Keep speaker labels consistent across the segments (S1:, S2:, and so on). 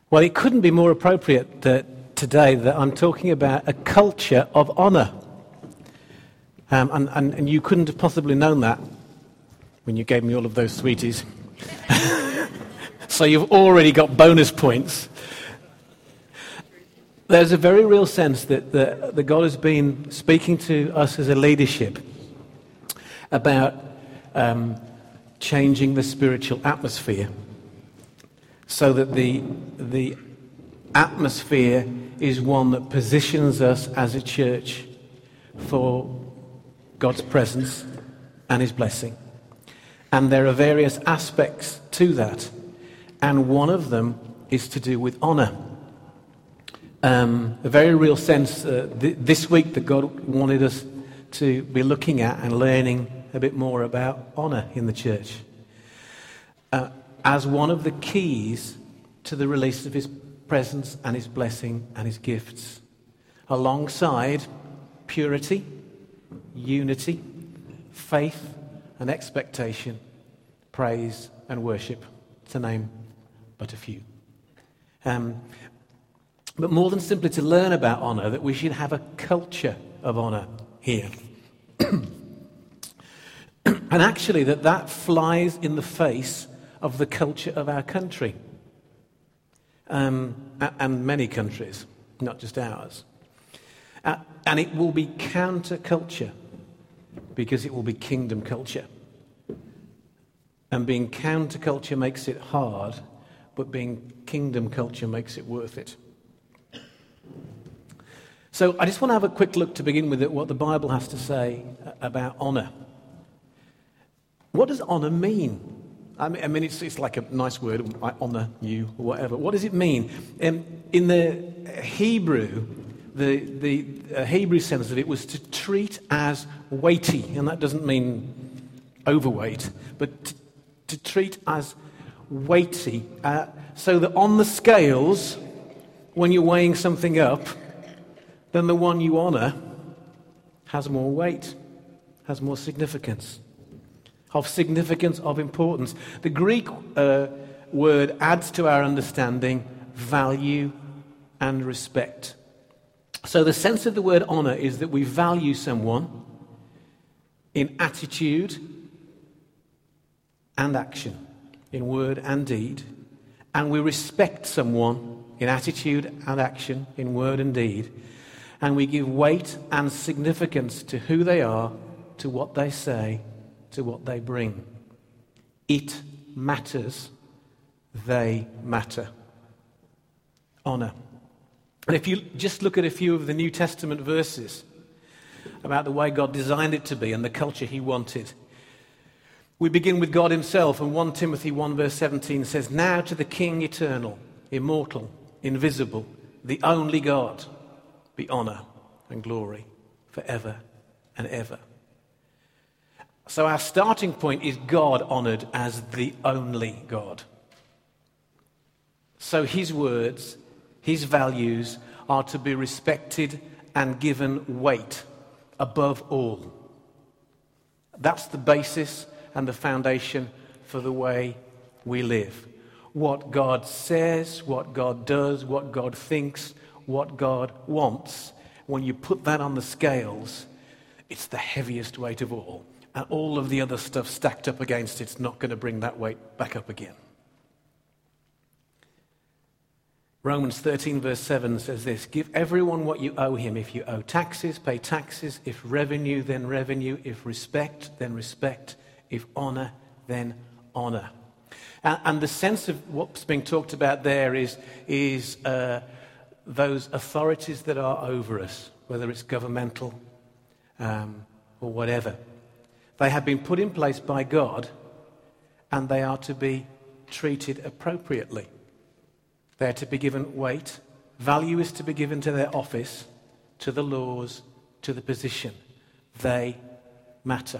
S1: Well, it couldn't be more appropriate that today that I'm talking about a culture of honour. And you couldn't have possibly known that when you gave me all of those sweeties. So you've already got bonus points. There's a very real sense that God has been speaking to us as a leadership about changing the spiritual atmosphere so that the atmosphere is one that positions us as a church for God's presence and His blessing. And there are various aspects to that. And one of them is to do with honour. A very real sense this week that God wanted us to be looking at and learning a bit more about honour in the church as one of the keys to the release of His presence and His blessing and His gifts, alongside purity, unity, faith and expectation, praise and worship, to name but a few. But more than simply to learn about honour, that we should have a culture of honour here. And actually that flies in the face of the culture of our country. And many countries, not just ours. And it will be counter-culture, because it will be kingdom culture. And being counter-culture makes it hard, but being kingdom culture makes it worth it. So I just want to have a quick look to begin with at what the Bible has to say about honour. What does honour mean? I mean, it's like a nice word, I honour you, or whatever. What does it mean? In the Hebrew, the Hebrew sense of it was to treat as weighty, and that doesn't mean overweight, but to treat as weighty, so that on the scales, when you're weighing something up, then the one you honour has more weight, has more significance, of importance. The Greek word adds to our understanding value and respect. So the sense of the word honour is that we value someone in attitude and action, in word and deed, and we respect someone in attitude and action, in word and deed, and we give weight and significance to who they are, to what they say, to what they bring. It matters. They matter. Honour. And if you just look at a few of the New Testament verses about the way God designed it to be and the culture He wanted, we begin with God Himself, and 1 Timothy 1 verse 17 says, "Now to the King eternal, immortal, invisible, the only God, be honour and glory forever and ever." So our starting point is God honoured as the only God. So His words, His values are to be respected and given weight above all. That's the basis and the foundation for the way we live. What God says, what God does, what God thinks, what God wants, when you put that on the scales, it's the heaviest weight of all. And all of the other stuff stacked up against it's not going to bring that weight back up again. Romans 13 verse 7 says this, "Give everyone what you owe him. If you owe taxes, pay taxes. If revenue, then revenue. If respect, then respect. If honour, then honour." And the sense of what's being talked about there is those authorities that are over us, whether it's governmental or whatever. They have been put in place by God, and they are to be treated appropriately. They are to be given weight. Value is to be given to their office, to the laws, to the position. They matter.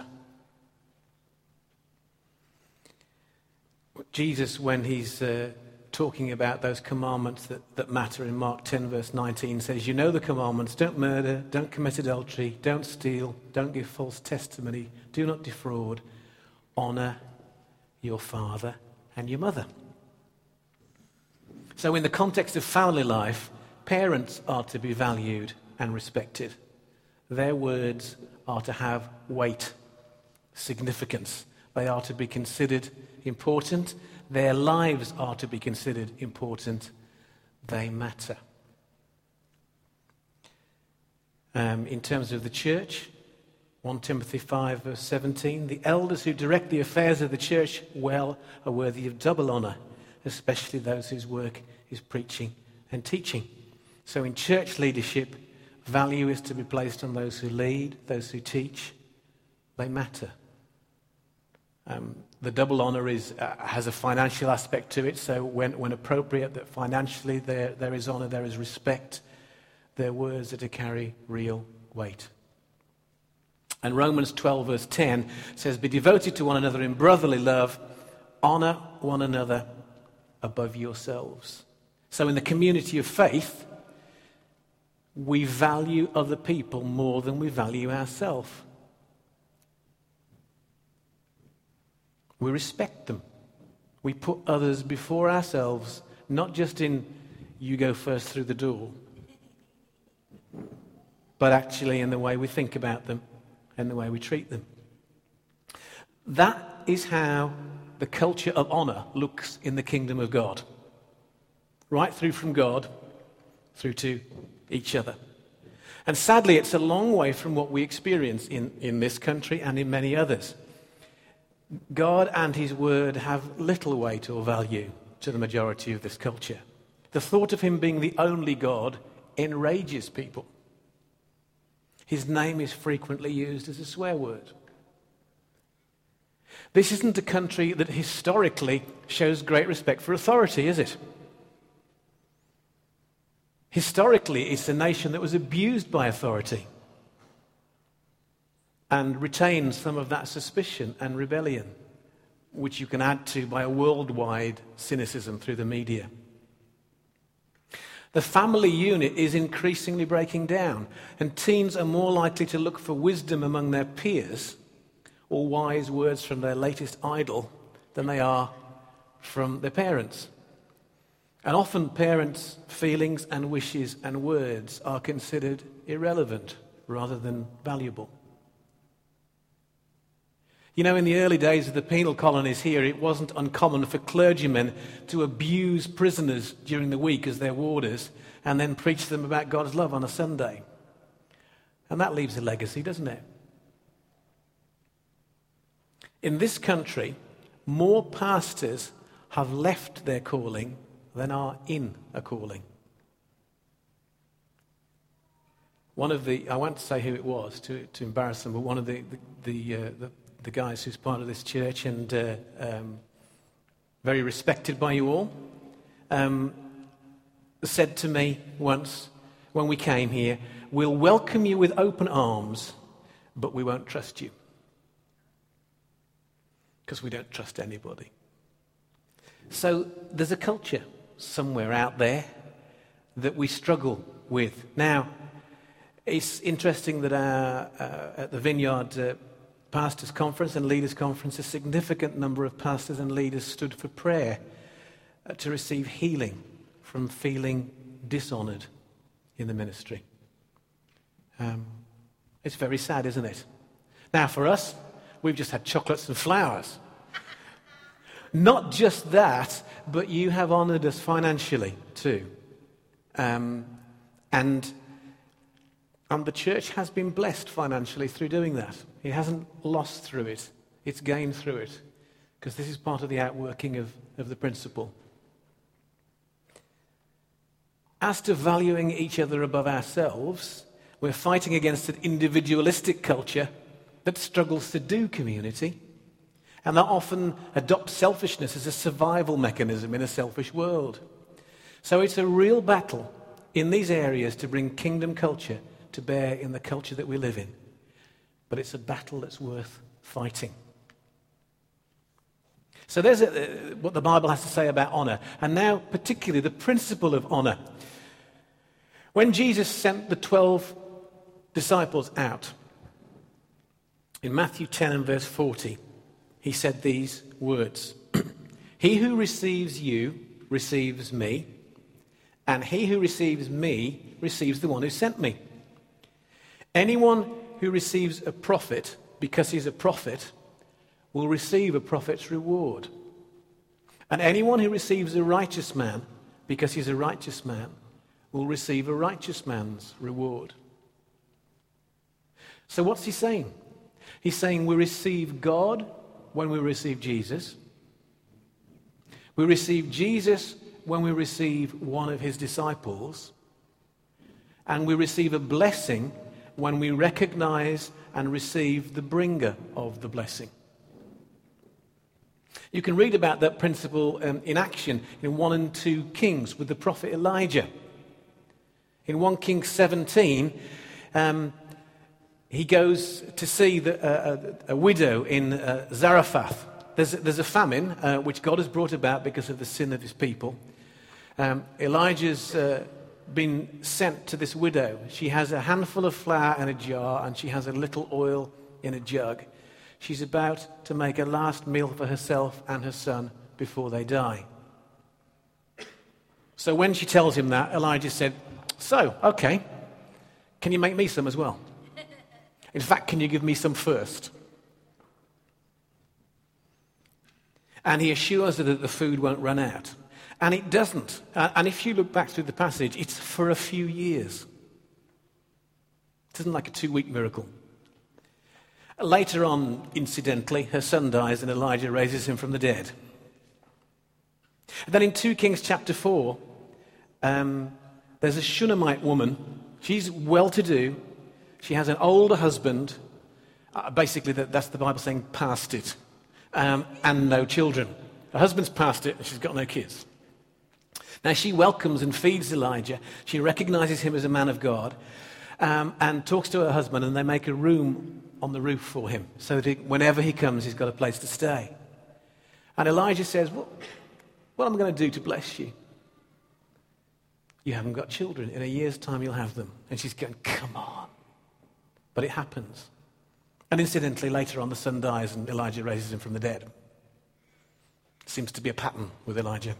S1: Jesus, when he's talking about those commandments that matter in Mark 10 verse 19, says, "You know the commandments, don't murder, don't commit adultery, don't steal, don't give false testimony, do not defraud, honour your father and your mother." So in the context of family life, parents are to be valued and respected. Their words are to have weight, significance. They are to be considered important. Their lives are to be considered important. They matter. In terms of the church, 1 Timothy 5 verse 17, the elders who direct the affairs of the church well are worthy of double honour, especially those whose work is preaching and teaching. So in church leadership, value is to be placed on those who lead, those who teach. They matter. The double honour has a financial aspect to it, so when appropriate, that financially there is honour, there is respect. Their words are to carry real weight. And Romans 12 verse 10 says, be devoted to one another in brotherly love, honour one another above yourselves. So in the community of faith, we value other people more than we value ourselves. We respect them. We put others before ourselves, not just in you go first through the door, but actually in the way we think about them and the way we treat them. That is how the culture of honour looks in the kingdom of God. Right through from God through to each other. And sadly, it's a long way from what we experience in this country and in many others. God and his word have little weight or value to the majority of this culture. The thought of him being the only God enrages people. His name is frequently used as a swear word. This isn't a country that historically shows great respect for authority, is it? Historically, it's a nation that was abused by authority and retains some of that suspicion and rebellion, which you can add to by a worldwide cynicism through the media. The family unit is increasingly breaking down, and teens are more likely to look for wisdom among their peers or wise words from their latest idol than they are from their parents. And often parents' feelings and wishes and words are considered irrelevant rather than valuable. You know, in the early days of the penal colonies here, it wasn't uncommon for clergymen to abuse prisoners during the week as their warders and then preach to them about God's love on a Sunday. And that leaves a legacy, doesn't it? In this country, more pastors have left their calling than are in a calling. One of the, I won't say who it was to embarrass them, but one of the guys who's part of this church and very respected by you all, said to me once when we came here, we'll welcome you with open arms, but we won't trust you. Because we don't trust anybody. So there's a culture somewhere out there that we struggle with. Now, it's interesting that at the Vineyard Pastors' Conference and Leaders' Conference, a significant number of pastors and leaders stood for prayer to receive healing from feeling dishonoured in the ministry. It's very sad, isn't it? Now, for us, we've just had chocolates and flowers. Not just that, but you have honoured us financially too. And the church has been blessed financially through doing that. It hasn't lost through it. It's gained through it. Because this is part of the outworking of the principle. As to valuing each other above ourselves, we're fighting against an individualistic culture that struggles to do community and that often adopts selfishness as a survival mechanism in a selfish world. So it's a real battle in these areas to bring kingdom culture to bear in the culture that we live in. But it's a battle that's worth fighting. So there's what the Bible has to say about honour. And now particularly the principle of honour. When Jesus sent the 12 disciples out, in Matthew 10 and verse 40, he said these words, "He who receives you receives me, and he who receives me receives the one who sent me. Anyone who receives a prophet because he's a prophet will receive a prophet's reward. And anyone who receives a righteous man because he's a righteous man will receive a righteous man's reward. So what's he saying? He's saying we receive God when we receive Jesus. We receive Jesus when we receive one of his disciples. And we receive a blessing when we recognize and receive the bringer of the blessing. You can read about that principle in action in 1 and 2 Kings with the prophet Elijah. In 1 Kings 17, he goes to see a widow in Zarephath. There's a famine which God has brought about because of the sin of his people. Elijah's been sent to this widow. She has a handful of flour in a jar and she has a little oil in a jug. She's about to make a last meal for herself and her son before they die. So when she tells him that, Elijah said, "So, okay, can you make me some as well? In fact, can you give me some first?" And he assures her that the food won't run out. And it doesn't. And if you look back through the passage, it's for a few years. It isn't like a 2-week miracle. Later on, incidentally, her son dies and Elijah raises him from the dead. And then in 2 Kings chapter 4, there's a Shunammite woman. She's well-to-do. She has an older husband. Basically, that's the Bible saying past it. And no children. Her husband's past it and she's got no kids. Now she welcomes and feeds Elijah. She recognizes him as a man of God and talks to her husband, and they make a room on the roof for him so that whenever he comes, he's got a place to stay. And Elijah says, what am I going to do to bless you? You haven't got children. In a year's time, you'll have them. And she's going, come on. But it happens. And incidentally, later on, the son dies and Elijah raises him from the dead. Seems to be a pattern with Elijah.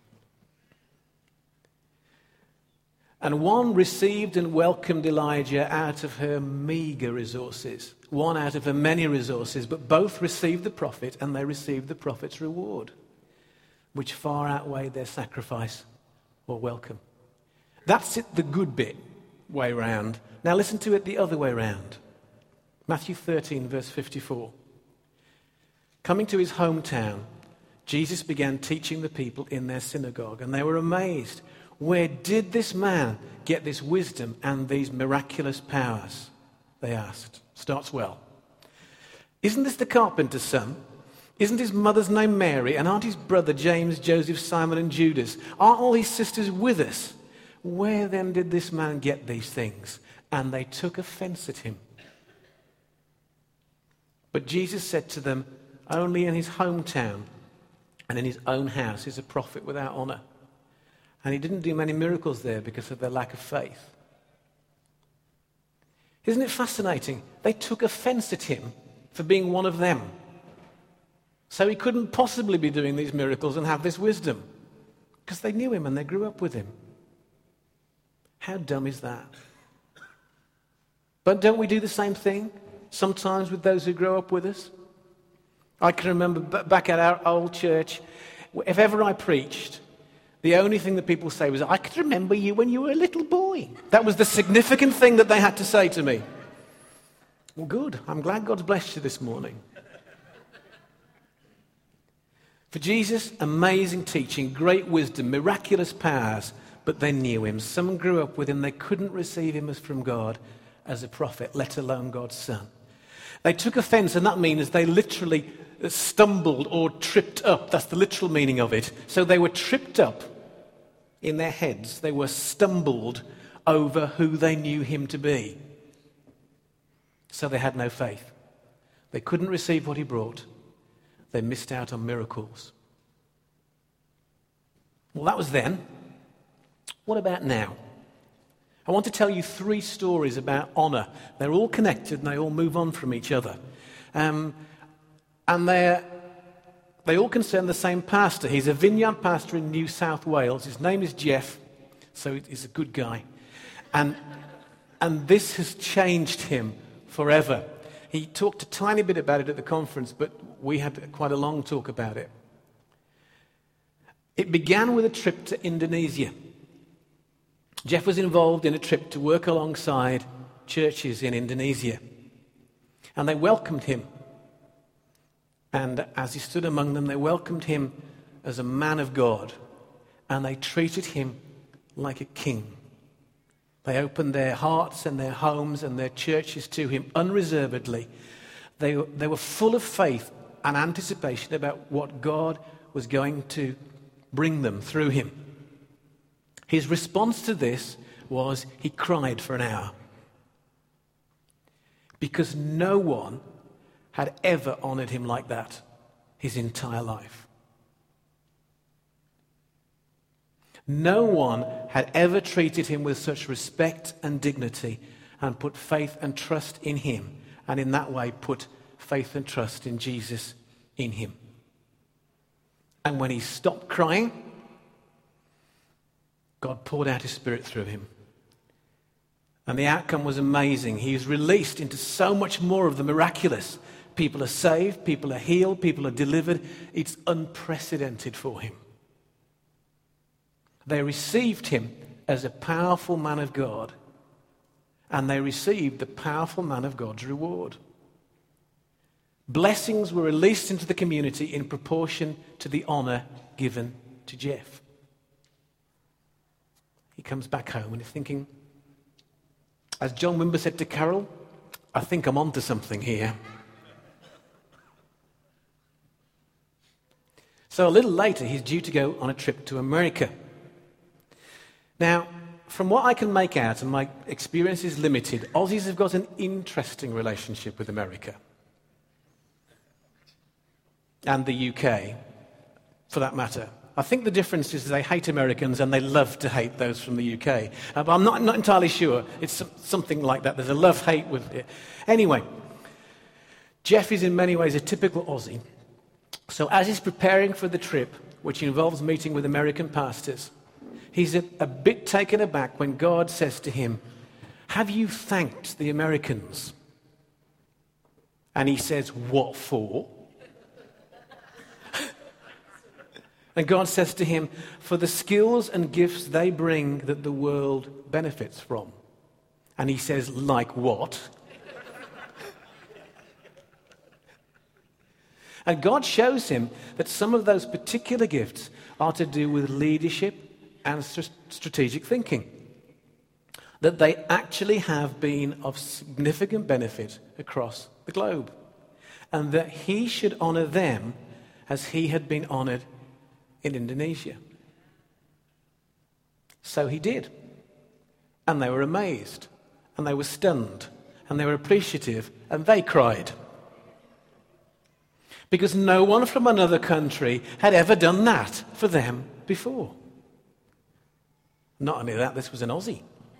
S1: And one received and welcomed Elijah out of her meager resources, one out of her many resources, but both received the prophet and they received the prophet's reward, which far outweighed their sacrifice or welcome. That's it, the good bit way round. Now listen to it the other way round. Matthew 13, verse 54. Coming to his hometown, Jesus began teaching the people in their synagogue, and they were amazed. Where did this man get this wisdom and these miraculous powers? They asked. Starts well. Isn't this the carpenter's son? Isn't his mother's name Mary? And aren't his brother James, Joseph, Simon, and Judas? Aren't all his sisters with us? Where then did this man get these things? And they took offense at him. But Jesus said to them, only in his hometown and in his own house is a prophet without honor. And he didn't do many miracles there because of their lack of faith. Isn't it fascinating? They took offense at him for being one of them. So he couldn't possibly be doing these miracles and have this wisdom because they knew him and they grew up with him. How dumb is that? But don't we do the same thing sometimes with those who grow up with us? I can remember back at our old church, if ever I preached, the only thing that people say was, I could remember you when you were a little boy. That was the significant thing that they had to say to me. Well, good. I'm glad God's blessed you this morning. For Jesus, amazing teaching, great wisdom, miraculous powers, but they knew him. Some grew up with him. They couldn't receive him as from God as a prophet, let alone God's son. They took offense, and that means they literally stumbled or tripped up. That's the literal meaning of it. So they were tripped up in their heads. They were stumbled over who they knew him to be. So they had no faith. They couldn't receive what he brought. They missed out on miracles. Well, that was then. What about now? I want to tell you 3 stories about honor. They're all connected and they all move on from each other. And they all concern the same pastor. He's a vineyard pastor in New South Wales. His name is Jeff. So he's a good guy. And this has changed him forever. He talked a tiny bit about it at the conference, but we had quite a long talk about it. It began with a trip to Indonesia. Jeff was involved in a trip to work alongside churches in Indonesia. And they welcomed him. And as he stood among them, they welcomed him as a man of God. And they treated him like a king. They opened their hearts and their homes and their churches to him unreservedly. They were full of faith and anticipation about what God was going to bring them through him. His response to this was he cried for an hour. Because no one had ever honored him like that his entire life. No one had ever treated him with such respect and dignity and put faith and trust in him, and in that way put faith and trust in Jesus in him. And when he stopped crying, God poured out his Spirit through him. And the outcome was amazing. He was released into so much more of the miraculous. People are saved, people are healed, people are delivered. It's unprecedented for him. They received him as a powerful man of God, and they received the powerful man of God's reward. Blessings were released into the community in proportion to the honor given to Jeff. He comes back home and he's thinking, as John Wimber said to Carol, I think I'm onto something here. So a little later, he's due to go on a trip to America. Now, from what I can make out, and my experience is limited, Aussies have got an interesting relationship with America. And the UK, for that matter. I think the difference is they hate Americans and they love to hate those from the UK. But I'm not entirely sure. It's something like that. There's a love-hate with it. Anyway, Jeff is in many ways a typical Aussie. So as he's preparing for the trip, which involves meeting with American pastors, he's a bit taken aback when God says to him, have you thanked the Americans? And he says, what for? And God says to him, for the skills and gifts they bring that the world benefits from. And he says, like what? And God shows him that some of those particular gifts are to do with leadership and strategic thinking. That they actually have been of significant benefit across the globe. And that he should honor them as he had been honored in Indonesia. So he did. And they were amazed. And they were stunned. And they were appreciative. And they cried. Because no one from another country had ever done that for them before. Not only that, this was an Aussie.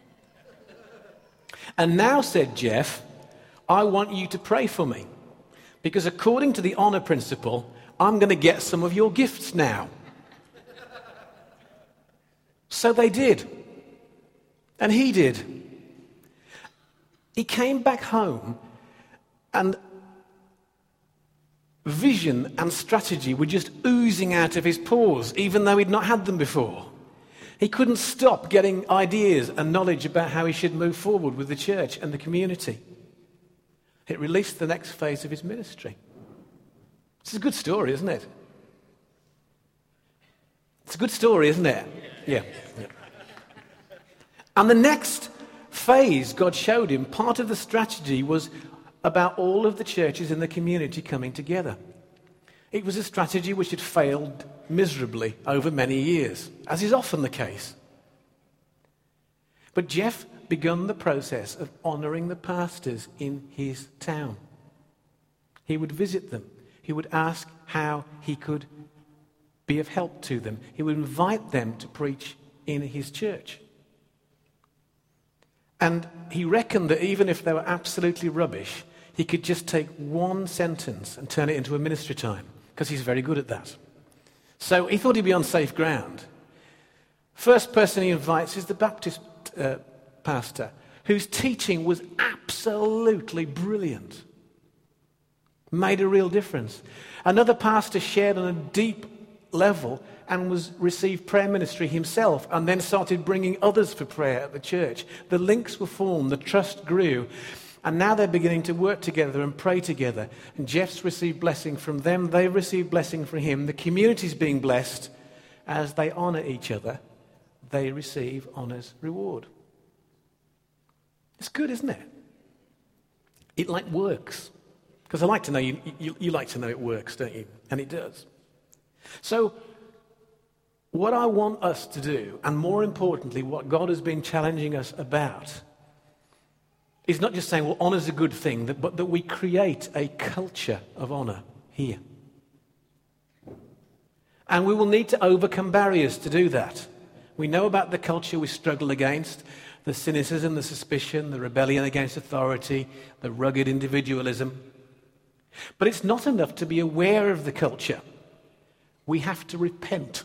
S1: And now, said Jeff, I want you to pray for me. Because according to the honor principle, I'm going to get some of your gifts now. So they did. And he did. He came back home and vision and strategy were just oozing out of his pores, even though he'd not had them before. He couldn't stop getting ideas and knowledge about how he should move forward with the church and the community. It released the next phase of his ministry. It's a good story, isn't it? It's a good story, isn't it? Yeah. And the next phase God showed him, part of the strategy was about all of the churches in the community coming together. It was a strategy which had failed miserably over many years, as is often the case. But Jeff began the process of honoring the pastors in his town. He would visit them. He would ask how he could be of help to them. He would invite them to preach in his church. And he reckoned that even if they were absolutely rubbish, he could just take one sentence and turn it into a ministry time, because he's very good at that. So he thought he'd be on safe ground. First person he invites is the Baptist pastor, whose teaching was absolutely brilliant. Made a real difference. Another pastor shared on a deep level and received prayer ministry himself, and then started bringing others for prayer at the church. The links were formed, the trust grew, and now they're beginning to work together and pray together. And Jeff's received blessing from them, they've received blessing from him. The community's being blessed as they honour each other. They receive honour's reward. It's good, isn't it? It works. Because I like to know, you like to know it works, don't you? And it does. So, what I want us to do, and more importantly, what God has been challenging us about, is not just saying, well, honour's a good thing, but that we create a culture of honour here. And we will need to overcome barriers to do that. We know about the culture we struggle against, the cynicism, the suspicion, the rebellion against authority, the rugged individualism. But it's not enough to be aware of the culture. We have to repent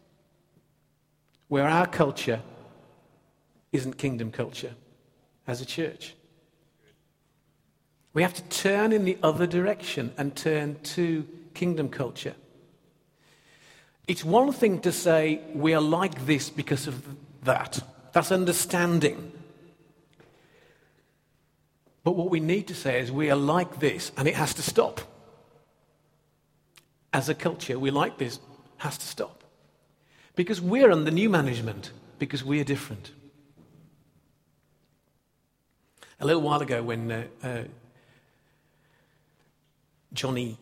S1: where our culture isn't kingdom culture as a church. We have to turn in the other direction and turn to kingdom culture. It's one thing to say we are like this because of that. That's understanding. But what we need to say is we are like this and it has to stop. As a culture, we like this, has to stop. Because we're under new management, because we are different. A little while ago when Johnny,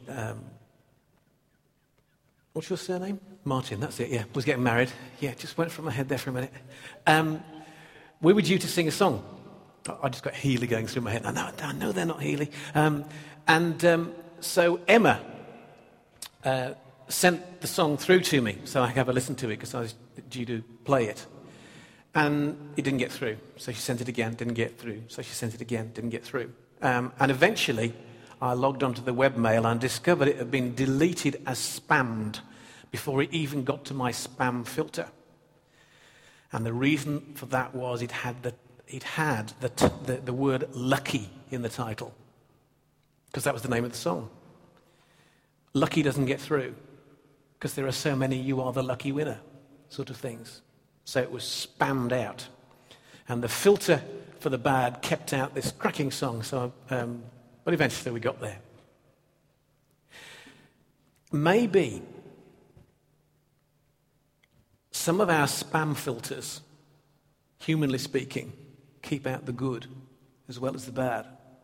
S1: what's your surname? Martin, that's it, yeah, was getting married. Yeah, just went from my head there for a minute. We were due to sing a song. I just got Healy going through my head. I know they're not Healy. So Emma sent the song through to me so I could have a listen to it because I was due to play it. And it didn't get through. So she sent it again, didn't get through. So she sent it again, didn't get through. And eventually I logged onto the webmail and discovered it had been deleted as spammed before it even got to my spam filter. And the reason for that was it had the word lucky in the title, because that was the name of the song. Lucky doesn't get through because there are so many you are the lucky winner sort of things. So it was spammed out. And the filter for the bad kept out this cracking song. So, but eventually we got there. Maybe some of our spam filters, humanly speaking, keep out the good as well as the bad.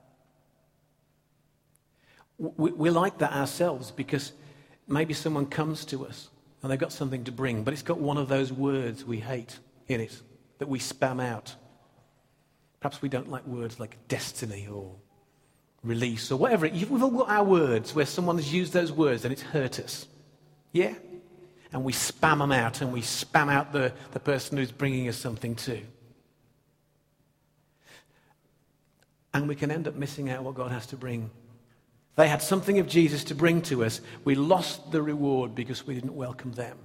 S1: We're like that ourselves because maybe someone comes to us and they've got something to bring, but it's got one of those words we hate in it that we spam out. Perhaps we don't like words like destiny or release or whatever. We've all got our words where someone has used those words and it's hurt us. Yeah? And we spam them out and we spam out the person who's bringing us something too. And we can end up missing out what God has to bring. They had something of Jesus to bring to us. We lost the reward because we didn't welcome them.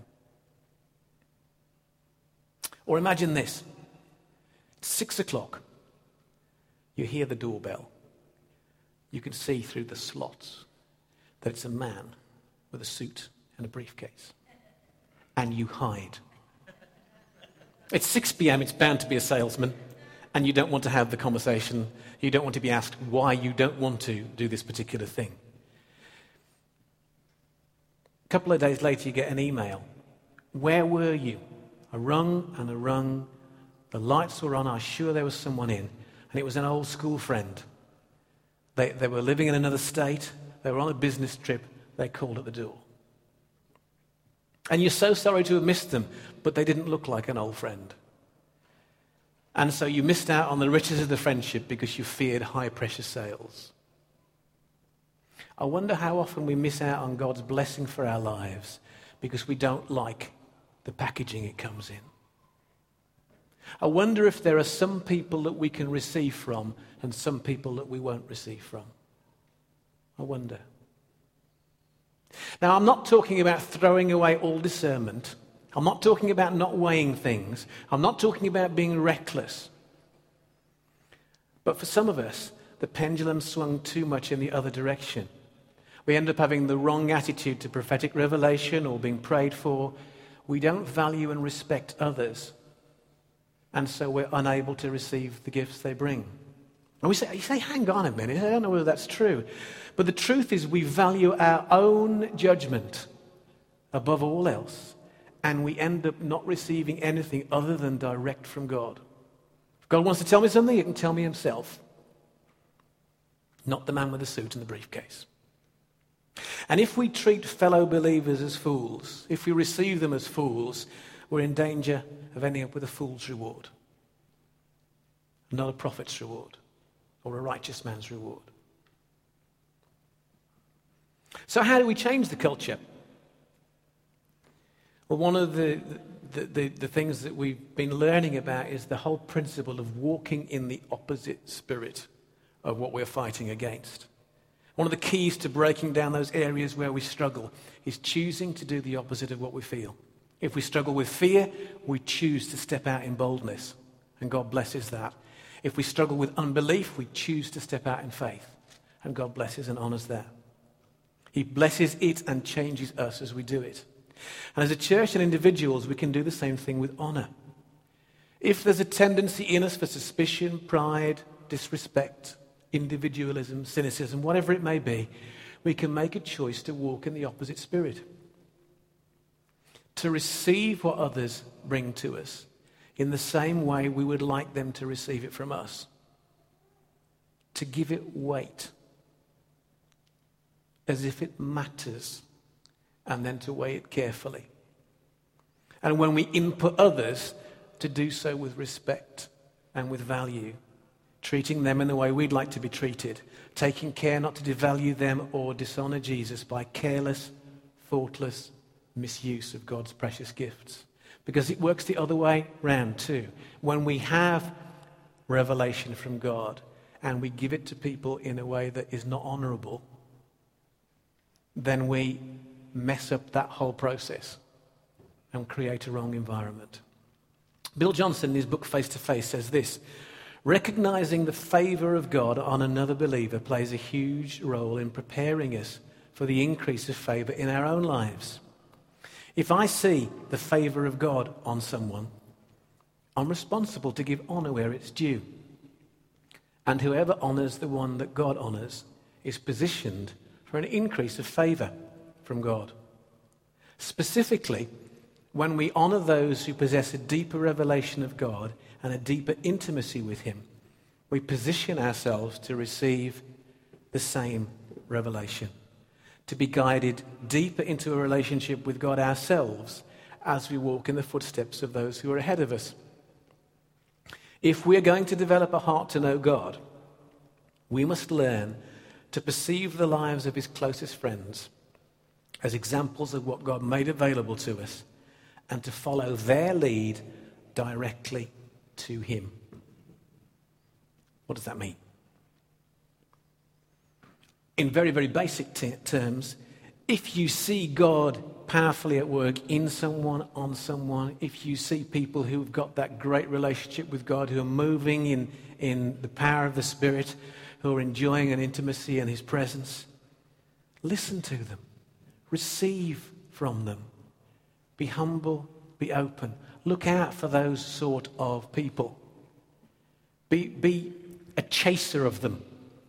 S1: Or imagine this. It's 6 o'clock. You hear the doorbell. You can see through the slots that it's a man with a suit and a briefcase. And you hide. It's 6 p.m. It's bound to be a salesman. And you don't want to have the conversation. You don't want to be asked why you don't want to do this particular thing. A couple of days later, you get an email. Where were you? I rung and I rung. The lights were on. I was sure there was someone in. And it was an old school friend. They were living in another state. They were on a business trip. They called at the door. And you're so sorry to have missed them, but they didn't look like an old friend. And so you missed out on the riches of the friendship because you feared high-pressure sales. I wonder how often we miss out on God's blessing for our lives because we don't like the packaging it comes in. I wonder if there are some people that we can receive from and some people that we won't receive from. I wonder. Now, I'm not talking about throwing away all discernment I'm not talking about not weighing things. I'm not talking about being reckless. But for some of us, the pendulum swung too much in the other direction. We end up having the wrong attitude to prophetic revelation or being prayed for. We don't value and respect others. And so we're unable to receive the gifts they bring. And you say, hang on a minute, I don't know whether that's true. But the truth is we value our own judgment above all else. And we end up not receiving anything other than direct from God. If God wants to tell me something, he can tell me himself. Not the man with the suit and the briefcase. And if we treat fellow believers as fools, if we receive them as fools, we're in danger of ending up with a fool's reward. Not a prophet's reward or a righteous man's reward. So how do we change the culture? Well, one of the things that we've been learning about is the whole principle of walking in the opposite spirit of what we're fighting against. One of the keys to breaking down those areas where we struggle is choosing to do the opposite of what we feel. If we struggle with fear, we choose to step out in boldness, and God blesses that. If we struggle with unbelief, we choose to step out in faith, and God blesses and honors that. He blesses it and changes us as we do it. And as a church and individuals, we can do the same thing with honor. If there's a tendency in us for suspicion, pride, disrespect, individualism, cynicism, whatever it may be, we can make a choice to walk in the opposite spirit. To receive what others bring to us in the same way we would like them to receive it from us. To give it weight, as if it matters, and then to weigh it carefully. And when we input others, to do so with respect and with value, treating them in the way we'd like to be treated, taking care not to devalue them or dishonor Jesus by careless, thoughtless misuse of God's precious gifts. Because it works the other way round too. When we have revelation from God and we give it to people in a way that is not honorable, then we mess up that whole process and create a wrong environment. Bill Johnson, in his book Face to Face, says this: recognizing the favor of God on another believer plays a huge role in preparing us for the increase of favor in our own lives. If I see the favor of God on someone, I'm responsible to give honor where it's due. And whoever honors the one that God honors is positioned for an increase of favor from God. Specifically, when we honor those who possess a deeper revelation of God and a deeper intimacy with him, we position ourselves to receive the same revelation, to be guided deeper into a relationship with God ourselves as we walk in the footsteps of those who are ahead of us. If we are going to develop a heart to know God, we must learn to perceive the lives of his closest friends as examples of what God made available to us and to follow their lead directly to him. What does that mean? In very, very basic terms, if you see God powerfully at work in someone, on someone, if you see people who've got that great relationship with God, who are moving in the power of the Spirit, who are enjoying an intimacy in his presence, listen to them. Receive from them. Be humble, be open. Look out for those sort of people. Be a chaser of them.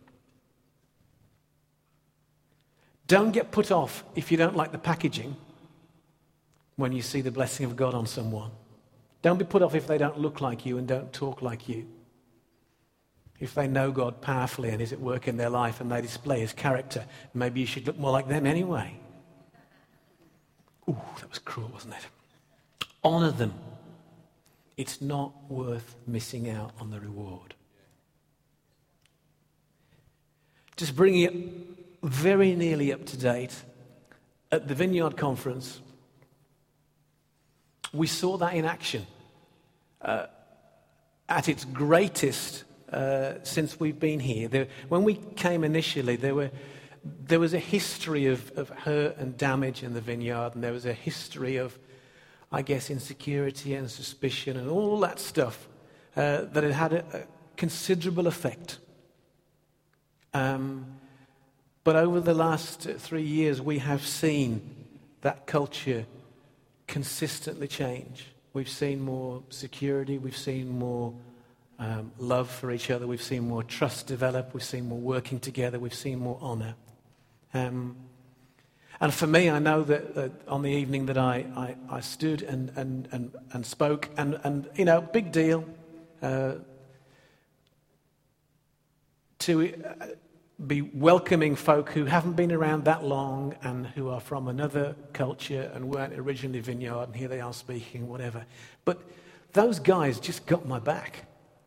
S1: Don't get put off if you don't like the packaging when you see the blessing of God on someone. Don't be put off if they don't look like you and don't talk like you. If they know God powerfully and is at work in their life and they display his character, maybe you should look more like them anyway. Ooh, that was cruel, wasn't it? Honor them. It's not worth missing out on the reward. Just bringing it very nearly up to date, at the Vineyard Conference, we saw that in action at its greatest since we've been here. When we came initially, there was a history of hurt and damage in the vineyard, and there was a history of I guess, insecurity and suspicion and all that stuff that had had a considerable effect. But over the last 3 years, we have seen that culture consistently change. We've seen more security, we've seen more love for each other, we've seen more trust develop, we've seen more working together, we've seen more honour. And for me, I know that on the evening that I stood and spoke, and you know, big deal to be welcoming folk who haven't been around that long and who are from another culture and weren't originally Vineyard, and here they are speaking, whatever. But those guys just got my back.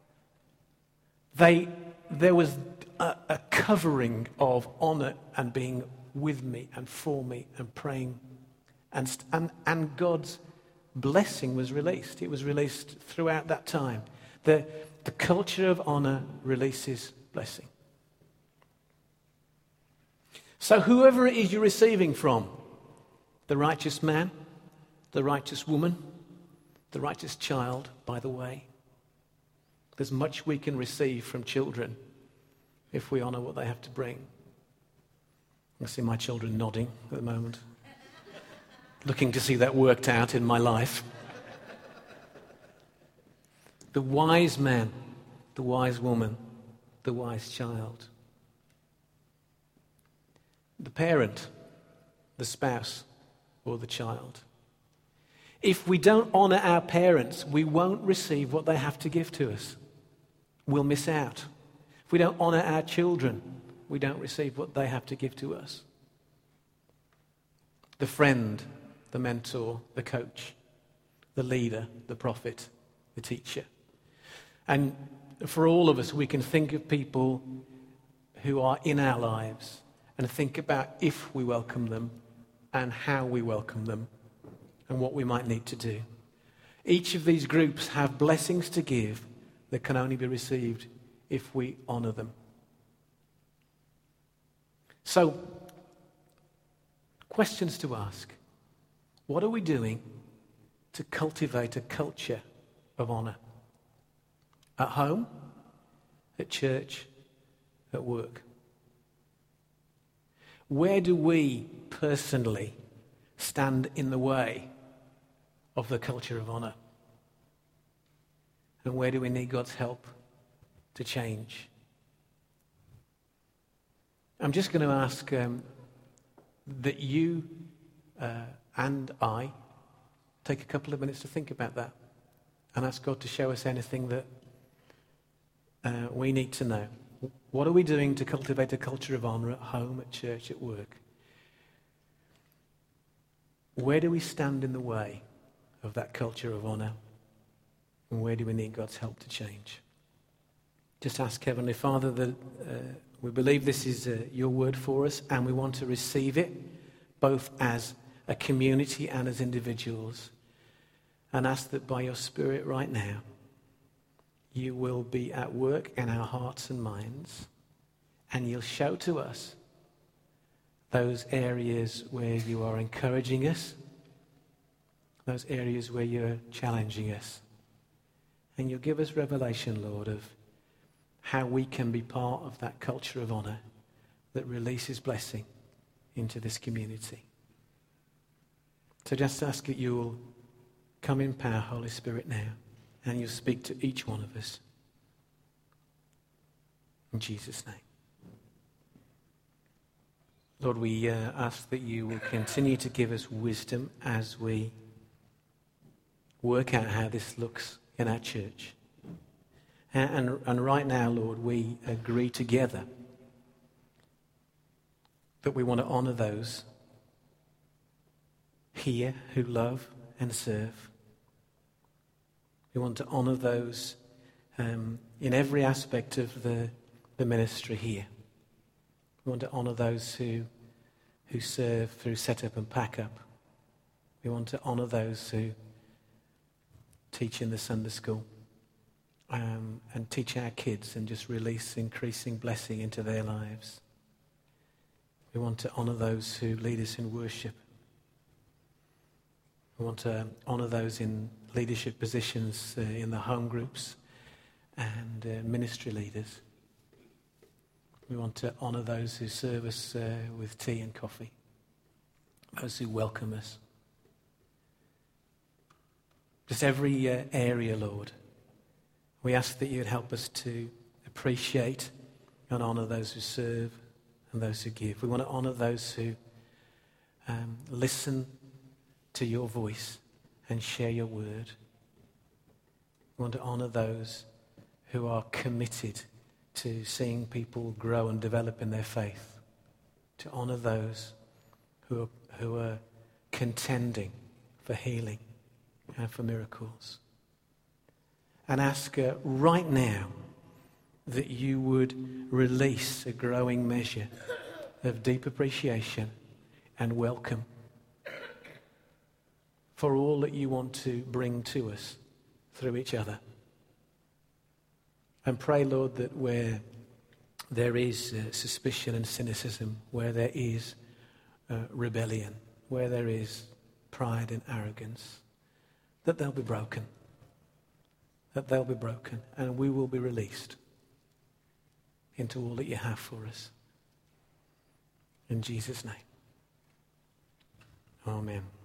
S1: There was a covering of honour and being with me and for me and praying, and God's blessing was released. It was released throughout that time. The culture of honour releases blessing. So whoever it is you're receiving from, the righteous man, the righteous woman, the righteous child, by the way, there's much we can receive from children if we honour what they have to bring. I see my children nodding at the moment, looking to see that worked out in my life. The wise man, the wise woman, the wise child. The parent, the spouse, or the child. If we don't honour our parents, we won't receive what they have to give to us. We'll miss out. If we don't honour our children, we don't receive what they have to give to us. The friend, the mentor, the coach, the leader, the prophet, the teacher. And for all of us, we can think of people who are in our lives and think about if we welcome them and how we welcome them and what we might need to do. Each of these groups have blessings to give that can only be received if we honour them. So, questions to ask. What are we doing to cultivate a culture of honour? At home, at church, at work? Where do we personally stand in the way of the culture of honour? And where do we need God's help to change? I'm just going to ask that you and I take a couple of minutes to think about that and ask God to show us anything that we need to know. What are we doing to cultivate a culture of honour at home, at church, at work? Where do we stand in the way of that culture of honour? And where do we need God's help to change? Just ask Heavenly Father that we believe this is your word for us, and we want to receive it both as a community and as individuals. And ask that by your Spirit right now, you will be at work in our hearts and minds, and you'll show to us those areas where you are encouraging us, those areas where you're challenging us. And you'll give us revelation, Lord, of how we can be part of that culture of honour that releases blessing into this community. So just ask that you will come in power, Holy Spirit, now, and you'll speak to each one of us. In Jesus' name. Lord, we ask that you will continue to give us wisdom as we work out how this looks in our church. And right now, Lord, we agree together that we want to honour those here who love and serve. We want to honour those in every aspect of the ministry here. We want to honour those who serve through set up and pack up. We want to honour those who teach in the Sunday school and teach our kids and just release increasing blessing into their lives. We want to honour those who lead us in worship. We want to honour those in leadership positions in the home groups and ministry leaders. We want to honour those who serve us with tea and coffee, those who welcome us. Just every area, Lord, we ask that you'd help us to appreciate and honour those who serve and those who give. We want to honour those who listen to your voice and share your word. We want to honour those who are committed to seeing people grow and develop in their faith. To honour those who are contending for healing and for miracles. And ask right now that you would release a growing measure of deep appreciation and welcome for all that you want to bring to us through each other. And pray, Lord, that where there is suspicion and cynicism, where there is rebellion, where there is pride and arrogance, that they'll be broken. That they'll be broken, and we will be released into all that you have for us. In Jesus' name. Amen.